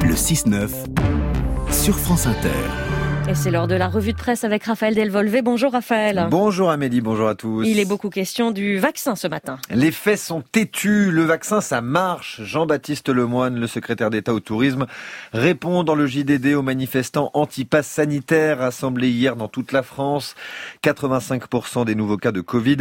Le 6-9 sur France Inter. Et c'est l'heure de la revue de presse avec Raphaël Delvolvé. Bonjour Raphaël. Bonjour Amélie, bonjour à tous. Il est beaucoup question du vaccin ce matin. Les faits sont têtus, le vaccin ça marche. Jean-Baptiste Lemoyne, le secrétaire d'État au tourisme, répond dans le JDD aux manifestants anti-pass sanitaire rassemblés hier dans toute la France. 85% des nouveaux cas de Covid,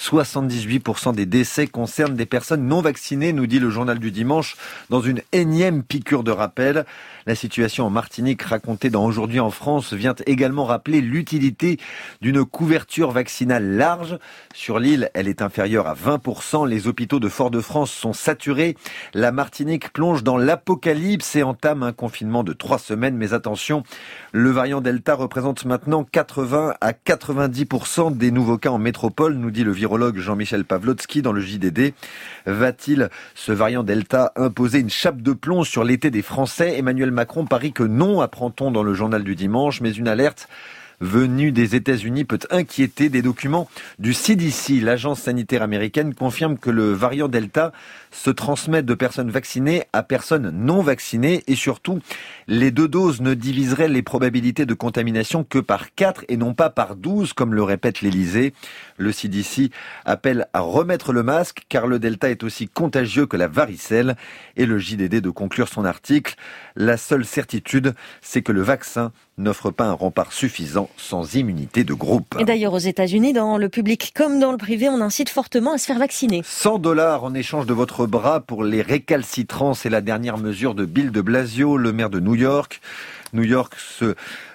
78% des décès concernent des personnes non vaccinées, nous dit le journal du dimanche, dans une énième piqûre de rappel. La situation en Martinique, racontée dans Aujourd'hui en France, vient également rappeler l'utilité d'une couverture vaccinale large. Sur l'île, elle est inférieure à 20%. Les hôpitaux de Fort-de-France sont saturés. La Martinique plonge dans l'apocalypse et entame un confinement de 3 semaines. Mais attention, le variant Delta représente maintenant 80 à 90% des nouveaux cas en métropole, nous dit le virologue Jean-Michel Pavlotsky dans le JDD. Va-t-il, ce variant Delta, imposer une chape de plomb sur l'été des Français ? Emmanuel Macron parie que non, apprend-on dans le journal du dimanche, mais une alerte venue des États-Unis peut inquiéter. Des documents du CDC, l'agence sanitaire américaine, confirment que le variant Delta se transmet de personnes vaccinées à personnes non vaccinées et surtout, les 2 doses ne diviseraient les probabilités de contamination que par 4 et non pas par 12, comme le répète l'Élysée. Le CDC appelle à remettre le masque car le Delta est aussi contagieux que la varicelle et le JDD de conclure son article. La seule certitude, c'est que le vaccin n'offre pas un rempart suffisant sans immunité de groupe. Et d'ailleurs aux États-Unis, dans le public comme dans le privé, on incite fortement à se faire vacciner. $100 en échange de votre bras pour les récalcitrants, c'est la dernière mesure de Bill de Blasio, le maire de New York. New York se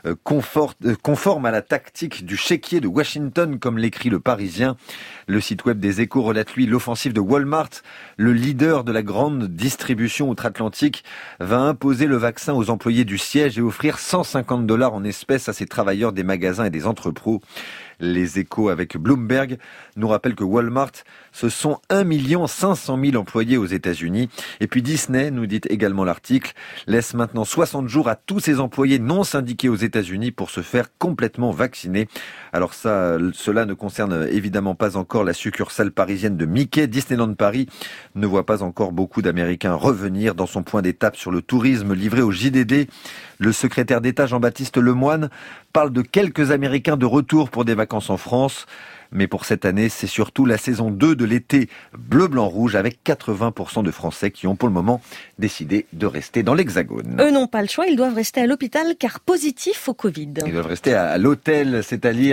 conforme à la tactique du chéquier de Washington, comme l'écrit le Parisien. Le site web des Échos relate, lui, l'offensive de Walmart. Le leader de la grande distribution outre-Atlantique va imposer le vaccin aux employés du siège et offrir $150 en espèces à ses travailleurs des magasins et des entrepôts. Les Échos avec Bloomberg nous rappellent que Walmart, ce sont 1 500 000 employés aux États-Unis. Et puis Disney, nous dit également l'article, laisse maintenant 60 jours à tous ses employés non syndiqués aux États-Unis pour se faire complètement vacciner. Alors cela ne concerne évidemment pas encore la succursale parisienne de Mickey. Disneyland Paris ne voit pas encore beaucoup d'Américains revenir. Dans son point d'étape sur le tourisme livré au JDD, le secrétaire d'État Jean-Baptiste Lemoyne parle de quelques Américains de retour pour des vacances en France. Mais pour cette année, c'est surtout la saison 2 de l'été bleu-blanc-rouge avec 80% de Français qui ont pour le moment décidé de rester dans l'Hexagone. Eux n'ont pas le choix, ils doivent rester à l'hôpital car positifs au Covid. Ils doivent rester à l'hôtel, c'est-à-dire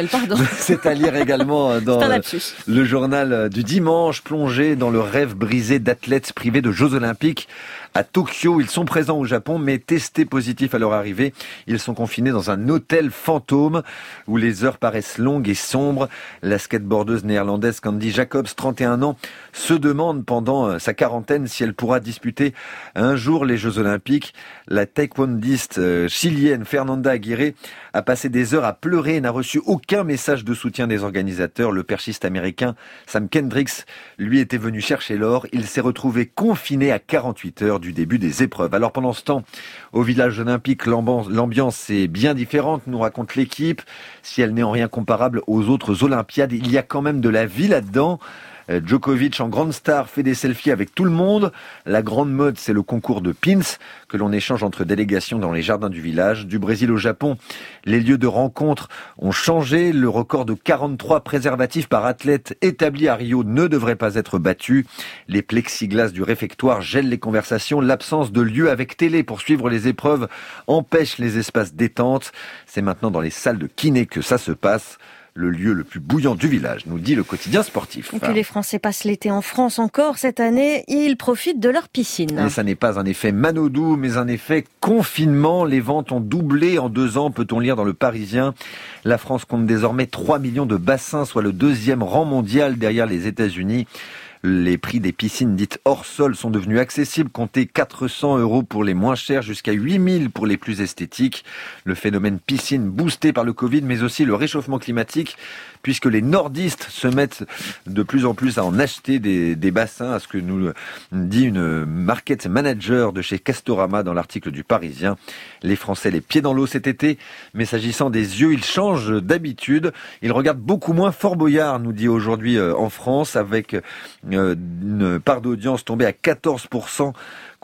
également dans le journal du dimanche, plongé dans le rêve brisé d'athlètes privés de Jeux Olympiques. À Tokyo, ils sont présents au Japon, mais testés positifs à leur arrivée. Ils sont confinés dans un hôtel fantôme où les heures paraissent longues et sombres. La skateboardeuse néerlandaise Candy Jacobs, 31 ans, se demande pendant sa quarantaine si elle pourra disputer un jour les Jeux Olympiques. La taekwondiste chilienne Fernanda Aguirre a passé des heures à pleurer et n'a reçu aucun message de soutien des organisateurs. Le perchiste américain Sam Kendricks, lui, était venu chercher l'or. Il s'est retrouvé confiné à 48 heures du début des épreuves. Alors pendant ce temps, au village olympique, l'ambiance est bien différente, nous raconte l'équipe. Si elle n'est en rien comparable aux autres Olympiades, il y a quand même de la vie là-dedans. Djokovic, en grande star, fait des selfies avec tout le monde. La grande mode, c'est le concours de pins que l'on échange entre délégations dans les jardins du village. Du Brésil au Japon, les lieux de rencontre ont changé. Le record de 43 préservatifs par athlète établi à Rio ne devrait pas être battu. Les plexiglas du réfectoire gèlent les conversations. L'absence de lieu avec télé pour suivre les épreuves empêche les espaces détente. C'est maintenant dans les salles de kiné que ça se passe. Le lieu le plus bouillant du village, nous dit le quotidien sportif. Et puis les Français passent l'été en France encore cette année, ils profitent de leur piscine. Et ça n'est pas un effet Manodou, mais un effet confinement. Les ventes ont doublé en 2 ans, peut-on lire dans le Parisien. La France compte désormais 3 millions de bassins, soit le 2e rang mondial derrière les États-Unis. Les prix des piscines dites hors sol sont devenus accessibles, comptez 400 € pour les moins chers, jusqu'à 8 000 pour les plus esthétiques. Le phénomène piscine boosté par le Covid, mais aussi le réchauffement climatique, puisque les nordistes se mettent de plus en plus à en acheter des bassins, à ce que nous dit une market manager de chez Castorama dans l'article du Parisien. Les Français les pieds dans l'eau cet été, mais s'agissant des yeux, ils changent d'habitude. Ils regardent beaucoup moins Fort Boyard, nous dit aujourd'hui en France, avec une part d'audience tombée à 14%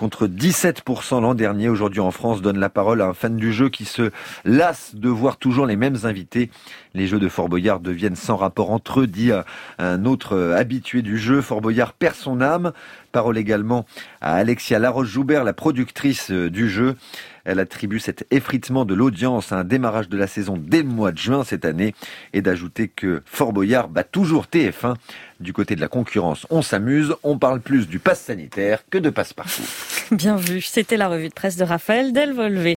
contre 17% l'an dernier. Aujourd'hui en France, donne la parole à un fan du jeu qui se lasse de voir toujours les mêmes invités. Les jeux de Fort Boyard deviennent sans rapport entre eux, dit un autre habitué du jeu. Fort Boyard perd son âme. Parole également à Alexia Laroche-Joubert, la productrice du jeu. Elle attribue cet effritement de l'audience à un démarrage de la saison dès le mois de juin cette année et d'ajouter que Fort Boyard bat toujours TF1. Du côté de la concurrence, on s'amuse, on parle plus du pass sanitaire que de passe-partout. Bien vu, c'était la revue de presse de Raphaël Delvolvé.